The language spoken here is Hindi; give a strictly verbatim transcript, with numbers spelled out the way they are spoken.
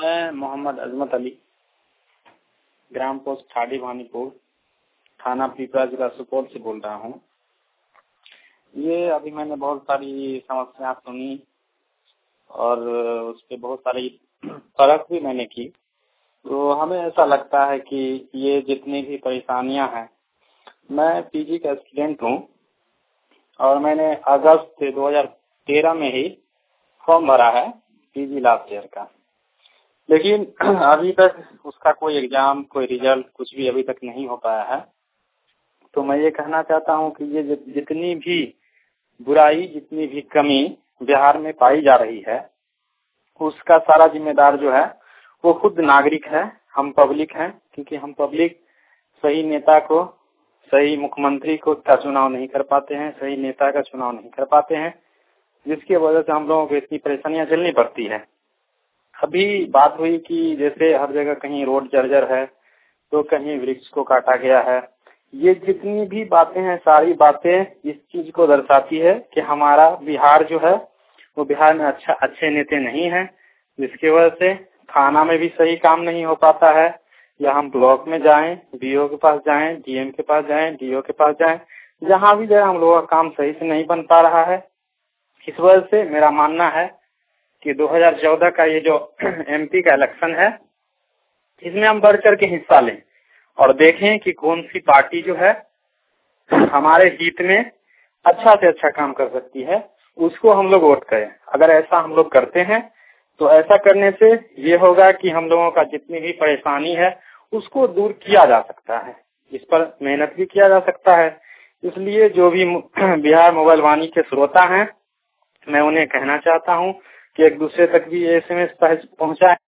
मैं मोहम्मद अजमत अली, ग्राम पोस्ट ठाडी भानीपुर, थाना पीपरा, जिला सुपौल से बोल रहा हूँ। ये अभी मैंने बहुत सारी समस्या सुनी और उस पर बहुत सारी परख भी मैंने की, तो हमें ऐसा लगता है कि ये जितनी भी परेशानियां हैं, मैं पीजी का स्टूडेंट हूँ और मैंने अगस्त दो हज़ार तेरह में ही फॉर्म भरा है पीजी लास्ट ईयर का, लेकिन अभी तक उसका कोई एग्जाम, कोई रिजल्ट, कुछ भी अभी तक नहीं हो पाया है। तो मैं ये कहना चाहता हूँ कि ये जितनी भी बुराई, जितनी भी कमी बिहार में पाई जा रही है, उसका सारा जिम्मेदार जो है वो खुद नागरिक है, हम पब्लिक हैं। क्योंकि हम पब्लिक सही नेता को, सही मुख्यमंत्री को का चुनाव नहीं कर पाते हैं, सही नेता का चुनाव नहीं कर पाते हैं, जिसकी वजह से हम लोगों को इतनी परेशानियां झेलनी पड़ती है। अभी बात हुई कि जैसे हर जगह कहीं रोड जर्जर है, तो कहीं वृक्ष को काटा गया है। ये जितनी भी बातें हैं, सारी बातें इस चीज को दर्शाती है कि हमारा बिहार जो है वो बिहार में अच्छा अच्छे नेता नहीं है, जिसकी वजह से थाना में भी सही काम नहीं हो पाता है। या हम ब्लॉक में जाएं, बीओ के पास जाएं, डीएम के पास जाएं, डीओ के पास जाएं, जहाँ भी जाए हम लोगों का काम सही से नहीं बन पा रहा है। इस वजह से मेरा मानना है कि दो हज़ार चौदह का ये जो एमपी का इलेक्शन है, इसमें हम बढ़ चढ़ के हिस्सा लें और देखें कि कौन सी पार्टी जो है हमारे हित में अच्छा से अच्छा काम कर सकती है, उसको हम लोग वोट करें। अगर ऐसा हम लोग करते हैं तो ऐसा करने से ये होगा कि हम लोगों का जितनी भी परेशानी है उसको दूर किया जा सकता है, इस पर मेहनत भी किया जा सकता है। इसलिए जो भी बिहार मोबाइल वाणी के श्रोता हैं, मैं उन्हें कहना चाहता हूँ कि एक दूसरे तक भी ये एसएमएस पहुंचाएं।